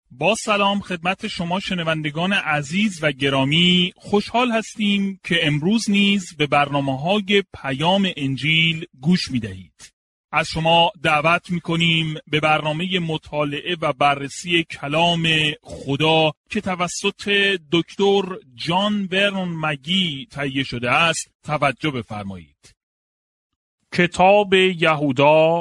با سلام خدمت شما شنوندگان عزیز و گرامی، خوشحال هستیم که امروز نیز به برنامه‌های پیام انجیل گوش می‌دهید. از شما دعوت می‌کنیم به برنامه مطالعه و بررسی کلام خدا که توسط دکتر جان ورنون مگی تهیه شده است توجه بفرمایید. کتاب یهودا،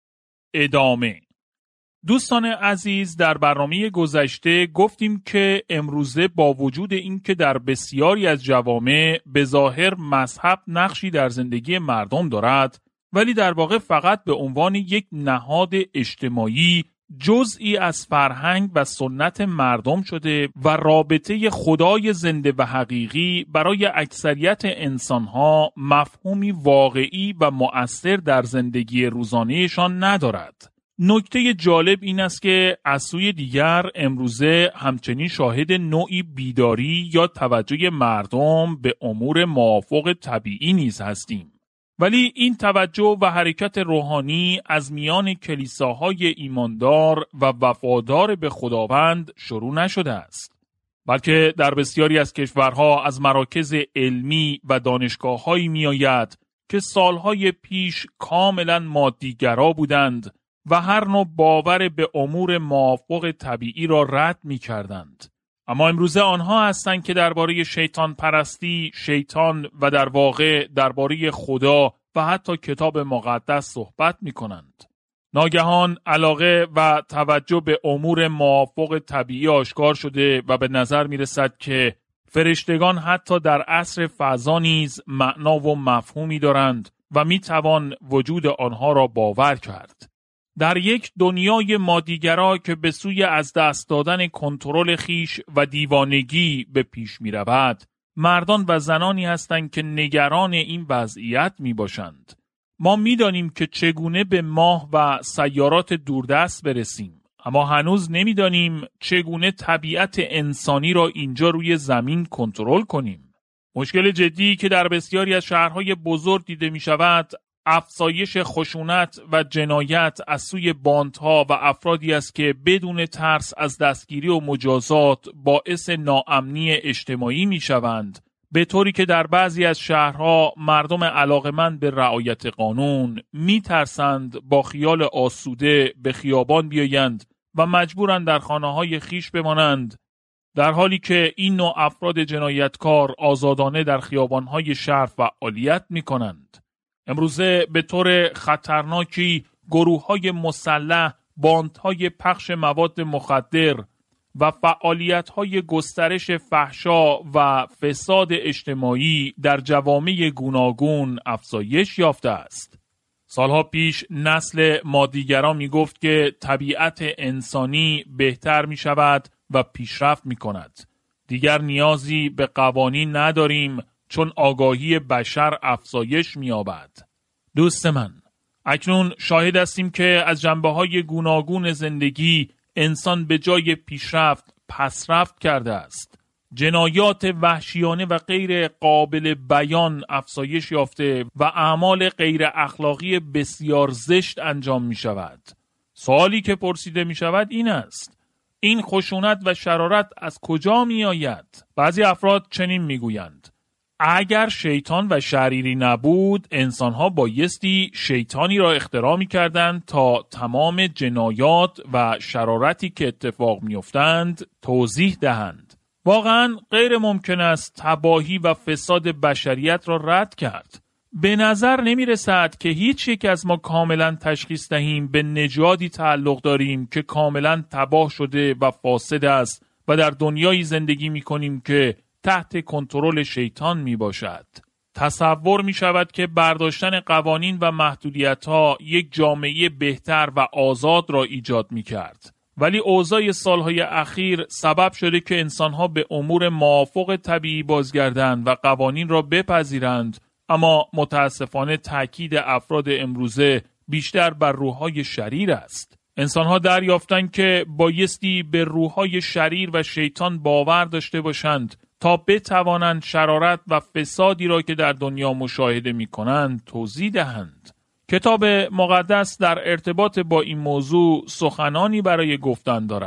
ادامه. دوستان عزیز، در برنامه گذشته گفتیم که امروزه با وجود اینکه در بسیاری از جوامع به ظاهر مذهب نقشی در زندگی مردم دارد، ولی در واقع فقط به عنوان یک نهاد اجتماعی جزئی از فرهنگ و سنت مردم شده و رابطه خدای زنده و حقیقی برای اکثریت انسانها مفهومی واقعی و مؤثر در زندگی روزانهشان ندارد. نکته جالب این است که از سوی دیگر امروزه همچنین شاهد نوعی بیداری یا توجه مردم به امور موافق طبیعی نیز هستیم. ولی این توجه و حرکت روحانی از میان کلیساهای ایماندار و وفادار به خداوند شروع نشده است، بلکه در بسیاری از کشورها از مراکز علمی و دانشگاه‌هایی می‌آید که سالهای پیش کاملا مادی‌گرا بودند و هر نوع باور به امور موافق طبیعی را رد می‌کردند. اما امروزه آنها هستند که درباره شیطان پرستی، شیطان و در واقع درباره خدا و حتی کتاب مقدس صحبت می‌کنند. ناگهان علاقه و توجه به امور موافق طبیعی آشکار شده و به نظر می‌رسد که فرشتگان حتی در عصر فضا نیز معنا و مفهومی دارند و می‌توان وجود آنها را باور کرد. در یک دنیای مادیگرا که به سوی از دست دادن کنترل خیش و دیوانگی به پیش می رود، مردان و زنانی هستند که نگران این وضعیت می باشند. ما می دانیم که چگونه به ماه و سیارات دوردست برسیم، اما هنوز نمی دانیم چگونه طبیعت انسانی را اینجا روی زمین کنترل کنیم. مشکل جدی که در بسیاری از شهرهای بزرگ دیده می شود، افزایش خشونت و جنایت از سوی باندها و افرادی است که بدون ترس از دستگیری و مجازات باعث ناامنی اجتماعی می شوند، به طوری که در بعضی از شهرها مردم علاقمند به رعایت قانون می ترسند با خیال آسوده به خیابان بیایند و مجبورند در خانه‌های خیش بمانند، در حالی که این نوع افراد جنایتکار آزادانه در خیابان‌های شهر فعالیت می کنند. امروزه به طور خطرناکی گروه‌های مسلح، باندهای پخش مواد مخدر و فعالیت‌های گسترش فحشا و فساد اجتماعی در جوامع گوناگون افزایش یافته است. سالها پیش نسل مادیگرا می‌گفت که طبیعت انسانی بهتر می‌شود و پیشرفت می‌کند. دیگر نیازی به قوانین نداریم چون آگاهی بشر افزایش می‌یابد. دوست من، اکنون شاهد هستیم که از جنبه‌های گوناگون زندگی انسان به جای پیشرفت پسرفت کرده است. جنایات وحشیانه و غیر قابل بیان افزایش یافته و اعمال غیر اخلاقی بسیار زشت انجام می‌شود. سوالی که پرسیده می‌شود این است: این خشونت و شرارت از کجا می‌آید؟ بعضی افراد چنین می‌گویند: اگر شیطان و شریری نبود، انسانها بایستی شیطانی را اختراع می‌کردند تا تمام جنایات و شرارتی که اتفاق می‌افتند توضیح دهند. واقعاً غیر ممکن است تباهی و فساد بشریت را رد کرد. به نظر نمی‌رسد که هیچ یک از ما کاملاً تشخیص دهیم به نژادی تعلق داریم که کاملاً تباه شده و فاسد است و در دنیایی زندگی می‌کنیم که تحت کنترل شیطان می باشد. تصور می شود که برداشتن قوانین و محدودیت‌ها یک جامعه بهتر و آزاد را ایجاد می کرد. ولی اوضاع سالهای اخیر سبب شده که انسانها به امور موافق طبیعی بازگردند و قوانین را بپذیرند، اما متاسفانه تاکید افراد امروزه بیشتر بر روح‌های شریر است. انسانها دریافتند که بایستی به روح‌های شریر و شیطان باور داشته باشند تا بتوانند شرارت و فسادی را که در دنیا مشاهده می‌کنند توضیح دهند. کتاب مقدس در ارتباط با این موضوع سخنانی برای گفتن دارد.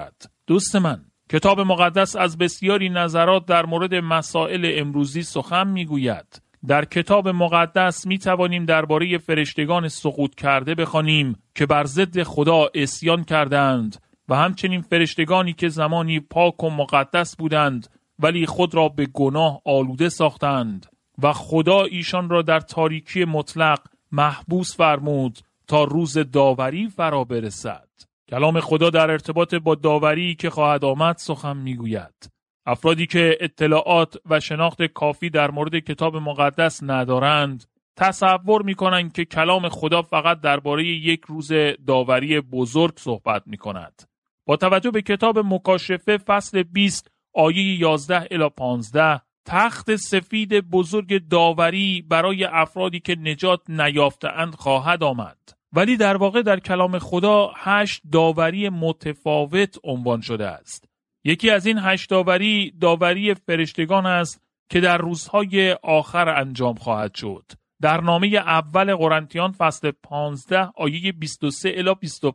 دوست من، کتاب مقدس از بسیاری نظرات در مورد مسائل امروزی سخن میگوید. در کتاب مقدس می توانیم درباره فرشتگان سقوط کرده بخوانیم که بر ضد خدا عصیان کردند و همچنین فرشتگانی که زمانی پاک و مقدس بودند ولی خود را به گناه آلوده ساختند و خدا ایشان را در تاریکی مطلق محبوس فرمود تا روز داوری فرا برسد. کلام خدا در ارتباط با داوری که خواهد آمد سخن میگوید. افرادی که اطلاعات و شناخت کافی در مورد کتاب مقدس ندارند، تصور میکنند که کلام خدا فقط درباره یک روز داوری بزرگ صحبت میکند. با توجه به کتاب مکاشفه فصل 20 آیه 11 الی 15، تخت سفید بزرگ داوری برای افرادی که نجات نیافته‌اند خواهد آمد. ولی در واقع در کلام خدا 8 داوری متفاوت عنوان شده است. یکی از این 8 داوری فرشتگان است که در روزهای آخر انجام خواهد شد. در نامه اول قرنتیان فصل 15 آیه 23 الی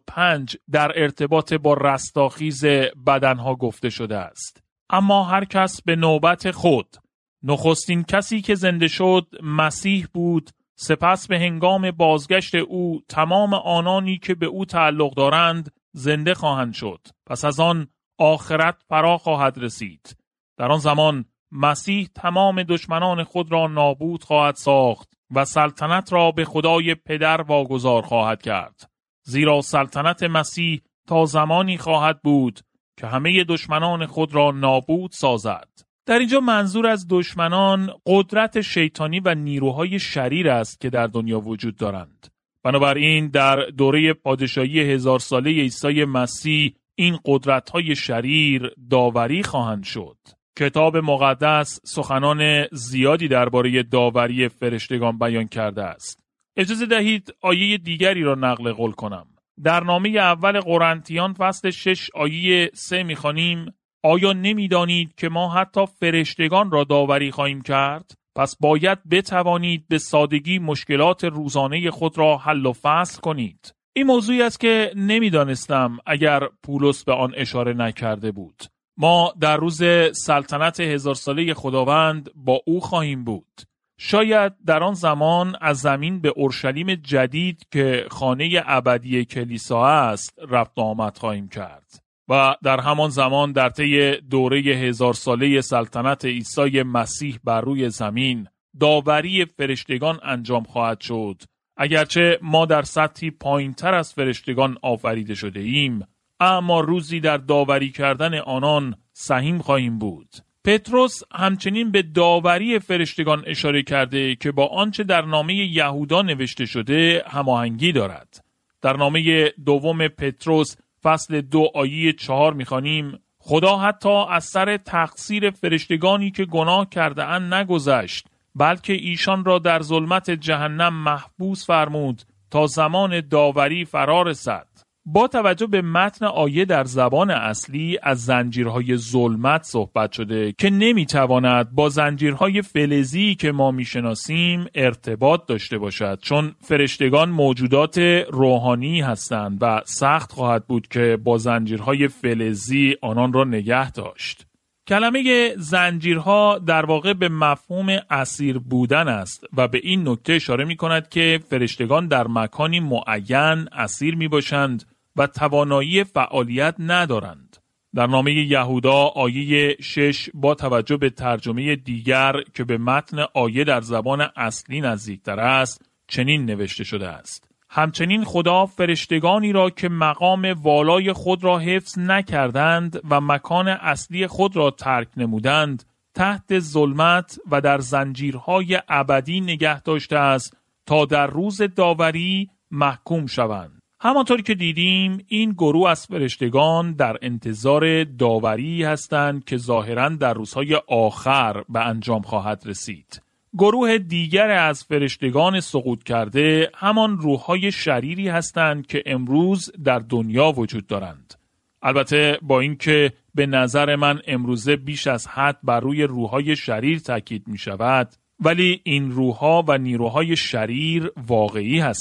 25 در ارتباط با رستاخیز بدنها گفته شده است. اما هر کس به نوبت خود، نخستین کسی که زنده شد مسیح بود، سپس به هنگام بازگشت او تمام آنانی که به او تعلق دارند زنده خواهند شد. پس از آن آخرت فرا خواهد رسید. در آن زمان مسیح تمام دشمنان خود را نابود خواهد ساخت و سلطنت را به خدای پدر واگذار خواهد کرد. زیرا سلطنت مسیح تا زمانی خواهد بود که همه دشمنان خود را نابود سازد. در اینجا منظور از دشمنان قدرت شیطانی و نیروهای شریر است که در دنیا وجود دارند. بنابراین در دوره پادشاهی 1000 ساله عیسی مسیح این قدرت‌های شریر داوری خواهند شد. کتاب مقدس سخنان زیادی درباره داوری فرشتگان بیان کرده است. اجازه دهید آیه دیگری را نقل قول کنم. در نامه اول قرنتیان فصل 6 آیه 3 می‌خوانیم: آیا نمی‌دانید که ما حتی فرشتگان را داوری خواهیم کرد؟ پس باید بتوانید به سادگی مشکلات روزانه خود را حل و فصل کنید. این موضوعی است که نمی‌دانستم اگر پولس به آن اشاره نکرده بود. ما در روز سلطنت 1000 ساله خداوند با او خواهیم بود. شاید در آن زمان از زمین به اورشلیم جدید که خانه ابدی کلیسا است رفت و آمد خواهیم کرد. و در همان زمان در طی دوره 1000 ساله سلطنت عیسی مسیح بر روی زمین داوری فرشتگان انجام خواهد شد. اگرچه ما در سطحی پایین‌تر از فرشتگان آفریده شده ایم، اما روزی در داوری کردن آنان سهیم خواهیم بود. پتروس همچنین به داوری فرشتگان اشاره کرده که با آنچه در نامه یهودا نوشته شده هماهنگی دارد. در نامه دوم پتروس فصل 2 آیه 4 می‌خوانیم: خدا حتی از سر تقصیر فرشتگانی که گناه کرده اند نگذشت، بلکه ایشان را در ظلمت جهنم محبوس فرمود تا زمان داوری فرا رسد. با توجه به متن آیه در زبان اصلی از زنجیرهای ظلمت صحبت شده که نمیتواند با زنجیرهای فلزی که ما میشناسیم ارتباط داشته باشد، چون فرشتگان موجودات روحانی هستند و سخت خواهد بود که با زنجیرهای فلزی آنان را نگه داشت. کلمه زنجیرها در واقع به مفهوم اسیر بودن است و به این نکته اشاره می کند که فرشتگان در مکانی معین اسیر می باشند و توانایی فعالیت ندارند. در نامه یهودا آیه 6 با توجه به ترجمه دیگر که به متن آیه در زبان اصلی نزدیکتر است چنین نوشته شده است: همچنین خدا فرشتگانی را که مقام والای خود را حفظ نکردند و مکان اصلی خود را ترک نمودند تحت ظلمت و در زنجیرهای ابدی نگه داشته است تا در روز داوری محکوم شوند. همانطور که دیدیم این گروه از فرشتگان در انتظار داوری هستند که ظاهراً در روزهای آخر به انجام خواهد رسید. گروه دیگر از فرشتگان سقوط کرده همان روح‌های شریری هستند که امروز در دنیا وجود دارند. البته با اینکه به نظر من امروزه بیش از حد بر روی روح‌های شریر تاکید می شود، ولی این روح‌ها و نیروهای شریر واقعی هستند.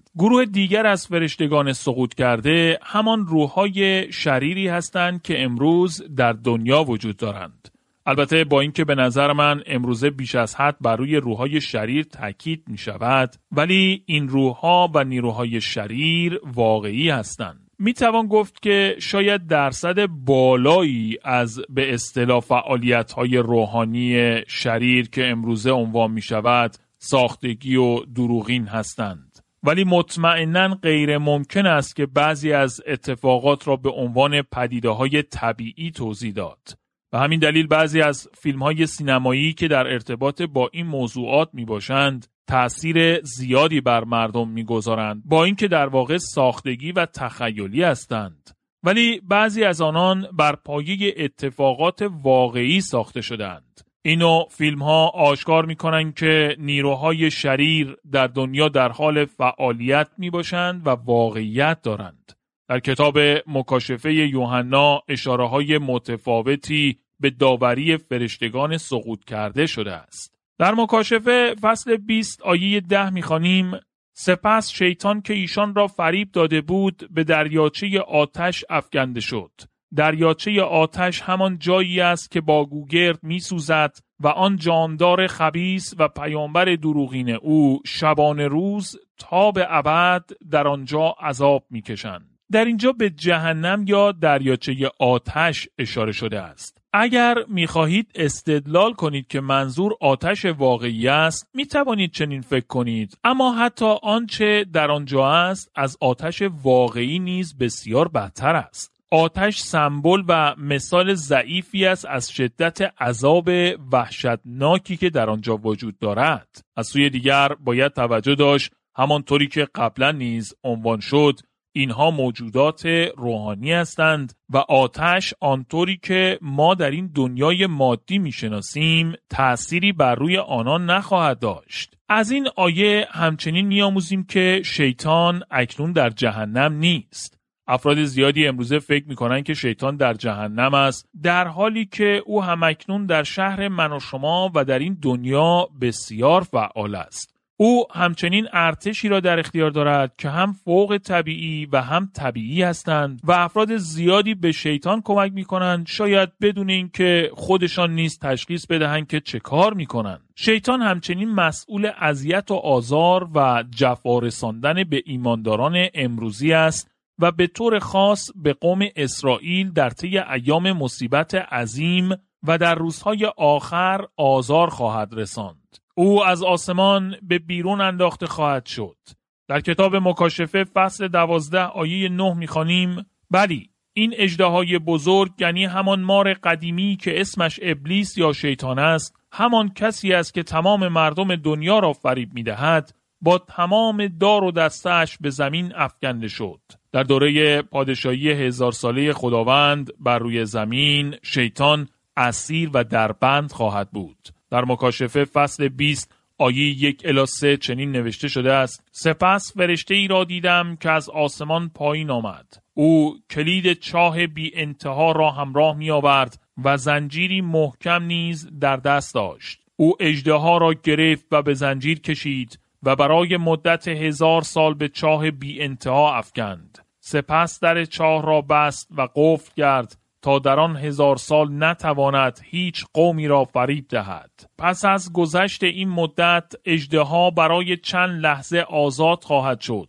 گروه دیگر از فرشتگان سقوط کرده همان روح‌های شریری هستند که امروز در دنیا وجود دارند. البته با اینکه به نظر من امروزه بیش از حد بر روی روح‌های شریر تاکید می شود، ولی این روح‌ها و نیروهای شریر واقعی هستند. می توان گفت که شاید درصد بالایی از به اصطلاح فعالیت‌های روحانی شریر که امروزه عنوان می شود ساختگی و دروغین هستند. ولی مطمئناً غیر ممکن است که بعضی از اتفاقات را به عنوان پدیده‌های طبیعی توضیح داد. به همین دلیل بعضی از فیلم‌های سینمایی که در ارتباط با این موضوعات می‌باشند تأثیر زیادی بر مردم می‌گذارند، با اینکه در واقع ساختگی و تخیلی هستند. ولی بعضی از آنان بر پایه اتفاقات واقعی ساخته شدند. اینو فیلم‌ها آشکار می‌کنند که نیروهای شریر در دنیا در حال فعالیت می‌باشند و واقعیت دارند. در کتاب مکاشفه یوحنا اشاره‌های متفاوتی به داوری فرشتگان سقوط کرده شده است. در مکاشفه فصل 20 آیه 10 می‌خوانیم: سپس شیطان که ایشان را فریب داده بود به دریاچه آتش افکنده شد. دریاچه آتش همان جایی است که با گوگرد می‌سوزد و آن جاندار خبیث و پیامبر دروغین او شبانه روز تا به ابد در آنجا عذاب می‌کشند. در اینجا به جهنم یا دریاچه آتش اشاره شده است. اگر می‌خواهید استدلال کنید که منظور آتش واقعی است، می‌توانید چنین فکر کنید، اما حتی آنچه در آنجا است از آتش واقعی نیز بسیار بدتر است. آتش سمبل و مثال ضعیفی است از شدت عذاب وحشتناکی که در آنجا وجود دارد. از سوی دیگر باید توجه داشت همانطوری که قبلا نیز عنوان شد اینها موجودات روحانی هستند و آتش آنطوری که ما در این دنیای مادی میشناسیم تأثیری بر روی آنان نخواهد داشت. از این آیه همچنین می‌آموزیم که شیطان اکنون در جهنم نیست. افراد زیادی امروزه فکر می‌کنند که شیطان در جهنم است، در حالی که او همکنون در شهر من و شما و در این دنیا بسیار فعال است. او همچنین ارتشی را در اختیار دارد که هم فوق طبیعی و هم طبیعی هستند و افراد زیادی به شیطان کمک می‌کنند شاید بدون اینکه خودشان نیز تشخیص بدهند که چه کار می‌کنند. شیطان همچنین مسئول اذیت و آزار و جفا رساندن به ایمانداران امروزی است و به طور خاص به قوم اسرائیل در طی ایام مصیبت عظیم و در روزهای آخر آزار خواهد رساند. او از آسمان به بیرون انداخته خواهد شد. در کتاب مکاشفه فصل 12 آیه 9 می‌خوانیم: بلی این اژدهای بزرگ، یعنی همان مار قدیمی که اسمش ابلیس یا شیطان است، همان کسی است که تمام مردم دنیا را فریب می‌دهد، با تمام دار و دسته‌اش به زمین افکنده شد. در دوره پادشاهی 1000 ساله خداوند بر روی زمین شیطان اسیر و در بند خواهد بود. در مکاشفه فصل 20 آیه 1 الی 3 چنین نوشته شده است: سپس فرشته ای را دیدم که از آسمان پایین آمد. او کلید چاه بی انتها را همراه می آورد و زنجیری محکم نیز در دست داشت. او اژدها را گرفت و به زنجیر کشید و برای مدت 1000 سال به چاه بی انتها افکند. سپس در چاه را بست و قفل کرد تا در آن 1000 سال نتواند هیچ قومی را فریب دهد. پس از گذشت این مدت اژدها برای چند لحظه آزاد خواهد شد.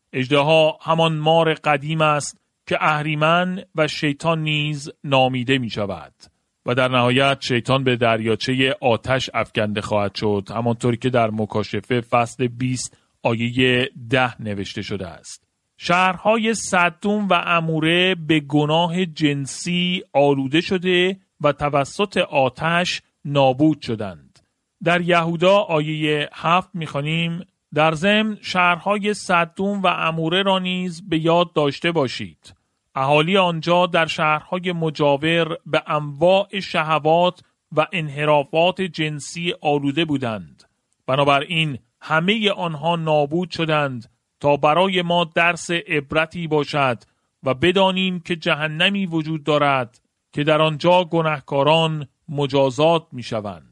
اژدها همان مار قدیم است که اهریمن و شیطان نیز نامیده می شود. و در نهایت شیطان به دریاچه آتش افکنده خواهد شد، همانطوری که در مکاشفه فصل 20 آیه 10 نوشته شده است. شهرهای صدوم و عموره به گناه جنسی آلوده شده و توسط آتش نابود شدند. در یهودا آیه 7 می‌خوانیم: در ضمن شهرهای صدوم و عموره را نیز به یاد داشته باشید. اهالی آنجا در شهرهای مجاور به انواع شهوات و انحرافات جنسی آلوده بودند. بنابراین همه آنها نابود شدند تا برای ما درس عبرتی باشد و بدانیم که جهنمی وجود دارد که در آنجا گناهکاران مجازات می شوند.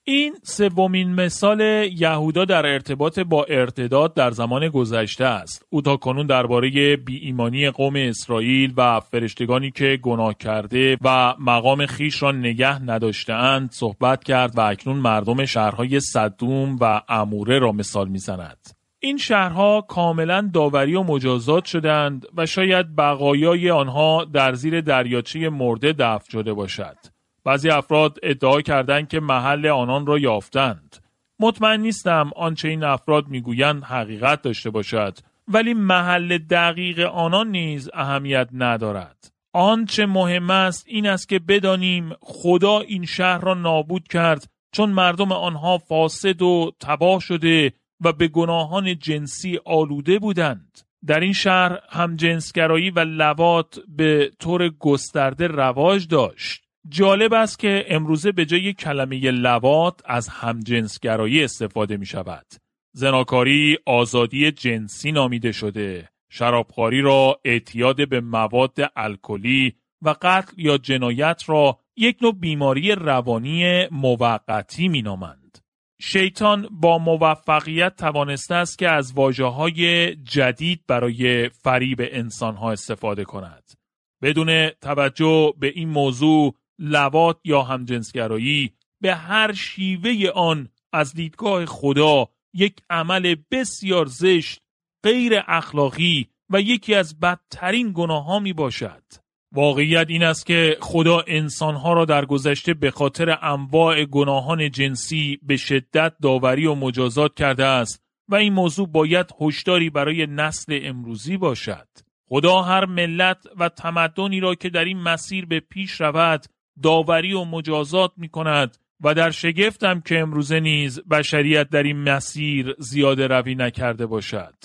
این سومین مثال یهودا در ارتباط با ارتداد در زمان گذشته است. او تاکنون درباره بی‌ایمانی قوم اسرائیل و فرشتگانی که گناه کرده و مقام خیش را نگه نداشته‌اند صحبت کرد و اکنون مردم شهرهای سدوم و عموره را مثال می‌زند. این شهرها کاملا داوری و مجازات شدند و شاید بقایای آنها در زیر دریاچه مرده دفن شده باشد. بعضی افراد ادعا کردند که محل آنان را یافتند. مطمئن نیستم آنچه این افراد میگویند حقیقت داشته باشد، ولی محل دقیق آنان نیز اهمیت ندارد. آنچه مهم است این است که بدانیم خدا این شهر را نابود کرد چون مردم آنها فاسد و تباه شده و به گناهان جنسی آلوده بودند. در این شهر همجنسگرایی و لواط به طور گسترده رواج داشت. جالب است که امروزه به جای کلمه لواط از همجنسگرایی استفاده می شود. زناکاری آزادی جنسی نامیده شده. شرابخواری را اعتیاد به مواد الکلی و قتل یا جنایت را یک نوع بیماری روانی موقتی می نامند. شیطان با موفقیت توانسته است که از واژه‌های جدید برای فریب انسان‌ها استفاده کند. بدون توجه به این موضوع، لواط یا همجنسگرایی به هر شیوه آن از دیدگاه خدا یک عمل بسیار زشت، غیر اخلاقی و یکی از بدترین گناه‌ها می باشد. واقعیت این است که خدا انسانها را در گذشته به خاطر انواع گناهان جنسی به شدت داوری و مجازات کرده است و این موضوع باید هشداری برای نسل امروزی باشد. خدا هر ملت و تمدنی را که در این مسیر به پیش رود داوری و مجازات می کند و در شگفتم که امروزه نیز بشریت در این مسیر زیاده روی نکرده باشد.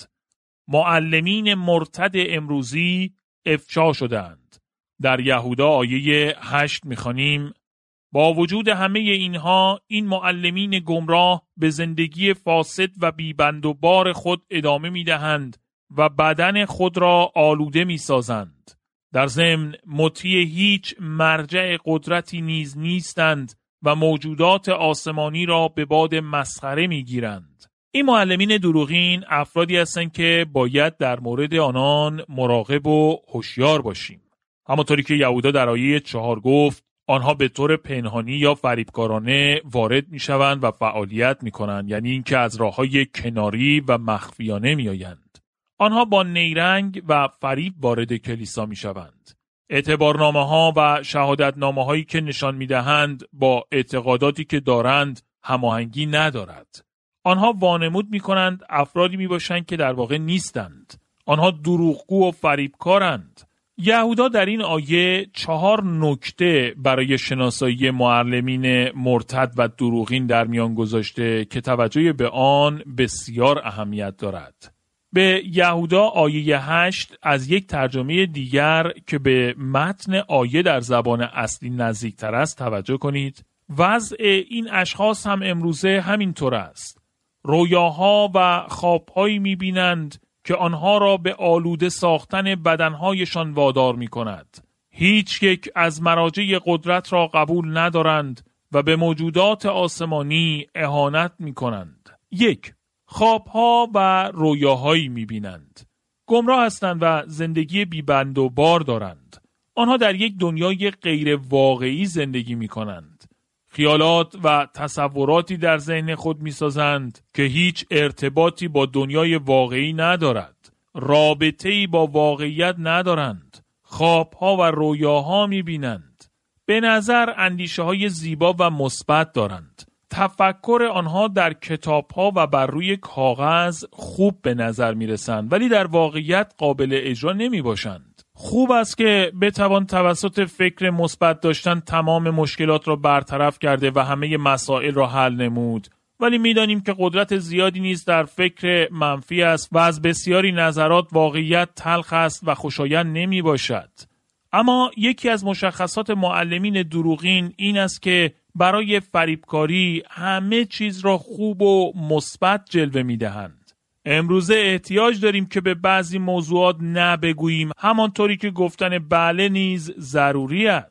معلمین مرتد امروزی افشا شدند. در یهودا آیه 8 می‌خوانیم: با وجود همه اینها این معلمین گمراه به زندگی فاسد و بیبند و بار خود ادامه می‌دهند و بدن خود را آلوده می‌سازند. در ضمن مطیع هیچ مرجع قدرتی نیز نیستند و موجودات آسمانی را به باد مسخره می‌گیرند. این معلمین دروغین افرادی هستند که باید در مورد آنان مراقب و هوشیار باشیم. همانطوری که یهودا در آیه 4 گفت، آنها به طور پنهانی یا فریبکارانه وارد می‌شوند و فعالیت می‌کنند، یعنی اینکه از راه‌های کناری و مخفیانه می‌آیند. آنها با نیرنگ و فریب وارد کلیسا می‌شوند. اعتبارنامه‌ها و شهادتنامه‌هایی که نشان می‌دهند با اعتقاداتی که دارند هماهنگی ندارد. آنها وانمود می‌کنند افرادی میباشند که در واقع نیستند. آنها دروغگو و فریبکارند. یهودا در این آیه 4 نکته برای شناسایی معلمین مرتد و دروغین در میان گذاشته که توجه به آن بسیار اهمیت دارد. به یهودا آیه 8 از یک ترجمه دیگر که به متن آیه در زبان اصلی نزدیکتر است توجه کنید. وضع این اشخاص هم امروزه همینطور است. رویاها و خوابهایی می‌بینند که آنها را به آلوده ساختن بدنهایشان وادار می‌کند. هیچ یک از مراجع قدرت را قبول ندارند و به موجودات آسمانی اهانت می‌کنند. 1. خوابها و رویاهایی می‌بینند. گمراه هستند و زندگی بی‌بند و بار دارند. آنها در یک دنیای غیر واقعی زندگی می‌کنند. خیالات و تصوراتی در ذهن خود می‌سازند که هیچ ارتباطی با دنیای واقعی ندارد. رابطه‌ای با واقعیت ندارند. خوابها و رویاها می‌بینند. به نظر اندیشه‌های زیبا و مثبت دارند. تفکر آنها در کتاب‌ها و بر روی کاغذ خوب به نظر می‌رسند، ولی در واقعیت قابل اجرا نمی‌باشند. خوب است که بتوان توسط فکر مثبت داشتن تمام مشکلات را برطرف کرده و همه مسائل را حل نمود، ولی می‌دانیم که قدرت زیادی نیز در فکر منفی است و از بسیاری نظرات واقعیت تلخ است و خوشایند نمی‌باشد. اما یکی از مشخصات معلمین دروغین این است که برای فریبکاری همه چیز را خوب و مثبت جلوه می‌دهند. امروزه احتیاج داریم که به بعضی موضوعات نه بگوییم، همانطوری که گفتن بله نیز ضروری است.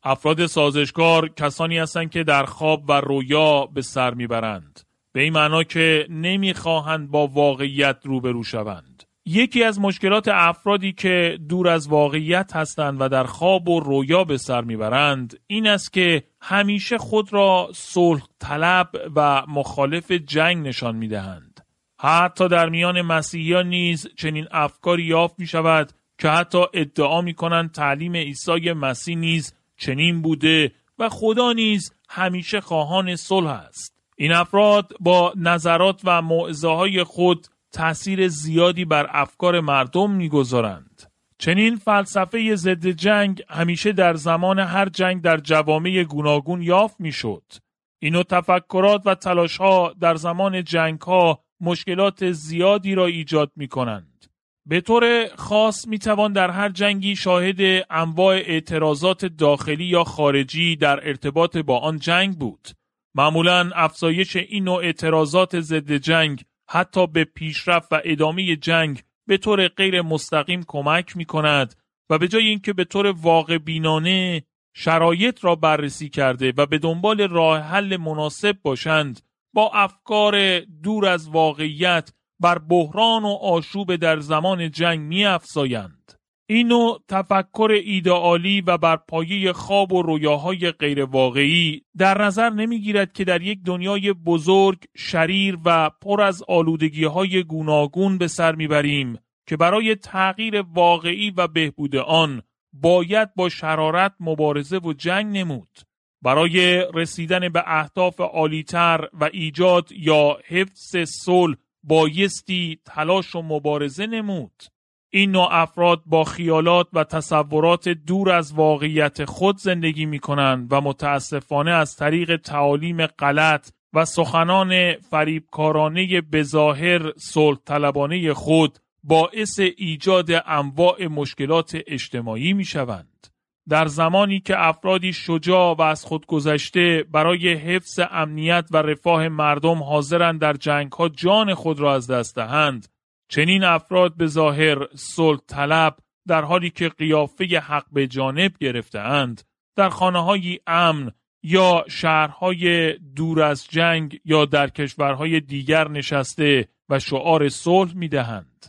افراد سازشکار کسانی هستند که در خواب و رویا به سر میبرند، به این معنا که نمیخواهند با واقعیت روبرو شوند. یکی از مشکلات افرادی که دور از واقعیت هستند و در خواب و رویا به سر میبرند این است که همیشه خود را صلح طلب و مخالف جنگ نشان میدهند. حتی در میان مسیحیان نیز چنین افکاری یافت می شود که حتی ادعا می کنند تعلیم عیسی مسیح نیز چنین بوده و خدا نیز همیشه خواهان صلح است. این افراد با نظرات و موعظه‌های خود تأثیر زیادی بر افکار مردم می‌گذارند. چنین فلسفه ضد جنگ همیشه در زمان هر جنگ در جوامع گوناگون یافت می‌شد. این نوع تفکرات و تلاش‌ها در زمان جنگ‌ها مشکلات زیادی را ایجاد می‌کنند. به طور خاص می‌توان در هر جنگی شاهد انواع اعتراضات داخلی یا خارجی در ارتباط با آن جنگ بود. معمولاً افزایش این نوع اعتراضات ضد جنگ حتی به پیشرفت و ادامه جنگ به طور غیر مستقیم کمک می‌کند و به جای اینکه به طور واقع بینانه شرایط را بررسی کرده و به دنبال راه حل مناسب باشند، با افکار دور از واقعیت بر بحران و آشوب در زمان جنگ می‌افزایند. این نوع تفکر ایدئالی و بر پایه خواب و رویاهای غیر واقعی در نظر نمی‌گیرد که در یک دنیای بزرگ، شریر و پر از آلودگی‌های گوناگون به سر می‌بریم که برای تغییر واقعی و بهبود آن باید با شرارت مبارزه و جنگ نمود. برای رسیدن به اهداف عالی‌تر و ایجاد یا حفظ صلح بایستی تلاش و مبارزه نمود. این نوع افراد با خیالات و تصورات دور از واقعیت خود زندگی می کنند و متاسفانه از طریق تعالیم غلط و سخنان فریبکارانه بظاهر صلح طلبانه خود باعث ایجاد انواع مشکلات اجتماعی می شوند. در زمانی که افرادی شجاع و از خود گذشته برای حفظ امنیت و رفاه مردم حاضرند در جنگ‌ها جان خود را از دست دهند، چنین افراد به ظاهر صلح طلب در حالی که قیافه حق به جانب گرفته‌اند، در خانه‌های امن یا شهرهای دور از جنگ یا در کشورهای دیگر نشسته و شعار صلح می‌دهند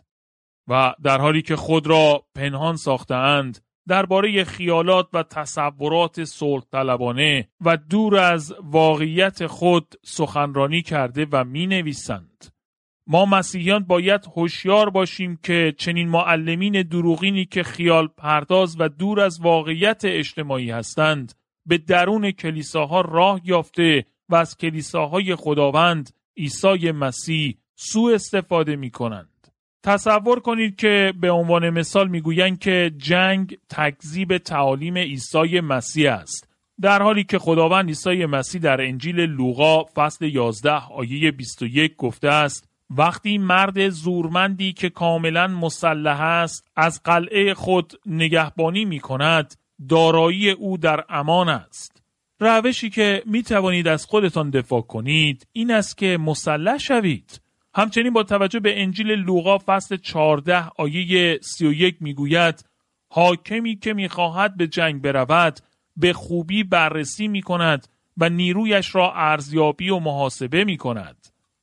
و در حالی که خود را پنهان ساخته‌اند درباره خیالات و تصورات صلح طلبانه و دور از واقعیت خود سخنرانی کرده و می‌نویسند. ما مسیحیان باید هوشیار باشیم که چنین معلمین دروغینی که خیال پرداز و دور از واقعیت اجتماعی هستند به درون کلیساها راه یافته و از کلیساهای خداوند عیسی مسیح سوء استفاده می کنند. تصور کنید که به عنوان مثال میگویند که جنگ تکذیب تعالیم عیسی مسیح است، در حالی که خداوند عیسی مسیح در انجیل لوقا فصل 11 آیه 21 گفته است: وقتی مرد زورمندی که کاملا مسلح است از قلعه خود نگهبانی می کند، دارایی او در امان است. روشی که می توانید از خودتان دفاع کنید این است که مسلح شوید. همچنین با توجه به انجیل لوقا فصل 14 آیه 31 می گوید: حاکمی که می خواهد به جنگ برود به خوبی بررسی می کند و نیرویش را ارزیابی و محاسبه می کند.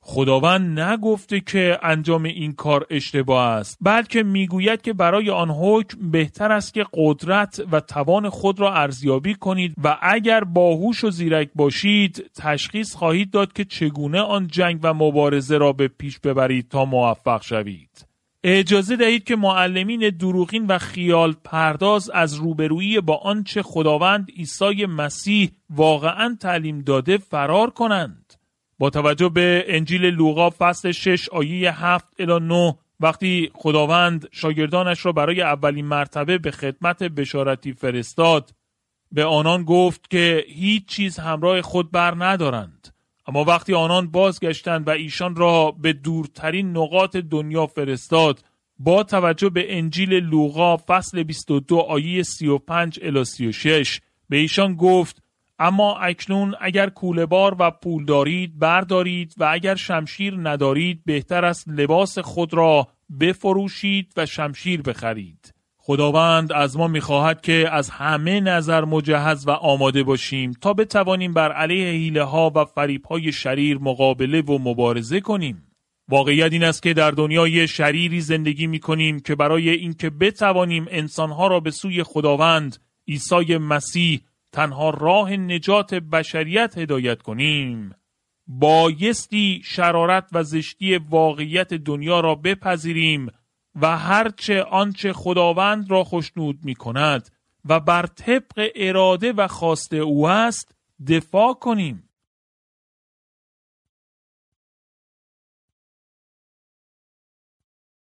خداوند نگفته که انجام این کار اشتباه است، بلکه میگوید که برای آن حکم بهتر است که قدرت و توان خود را ارزیابی کنید و اگر باهوش و زیرک باشید تشخیص خواهید داد که چگونه آن جنگ و مبارزه را به پیش ببرید تا موفق شوید. اجازه دهید که معلمین دروغین و خیال پرداز از روبرویی با آنچه خداوند عیسی مسیح واقعاً تعلیم داده فرار کنند. با توجه به انجیل لوقا فصل 6 آیه 7 الی 9 وقتی خداوند شاگردانش را برای اولین مرتبه به خدمت بشارتی فرستاد، به آنان گفت که هیچ چیز همراه خود بر ندارند. اما وقتی آنان بازگشتند و ایشان را به دورترین نقاط دنیا فرستاد، با توجه به انجیل لوقا فصل 22 آیه 35 الی 36 به ایشان گفت: اما اکنون اگر کوله‌بار و پول دارید بردارید و اگر شمشیر ندارید بهتر است لباس خود را بفروشید و شمشیر بخرید. خداوند از ما می‌خواهد که از همه نظر مجهز و آماده باشیم تا بتوانیم بر علیه حیله‌ها و فریب‌های شریر مقابله و مبارزه کنیم. واقعیت این است که در دنیای شریری زندگی می‌کنیم که برای اینکه بتوانیم انسان‌ها را به سوی خداوند عیسی مسیح تنها راه نجات بشریت هدایت کنیم، بایستی شرارت و زشتی واقعیت دنیا را بپذیریم و هرچه آنچه خداوند را خوشنود می کند و بر طبق اراده و خواست او است دفاع کنیم.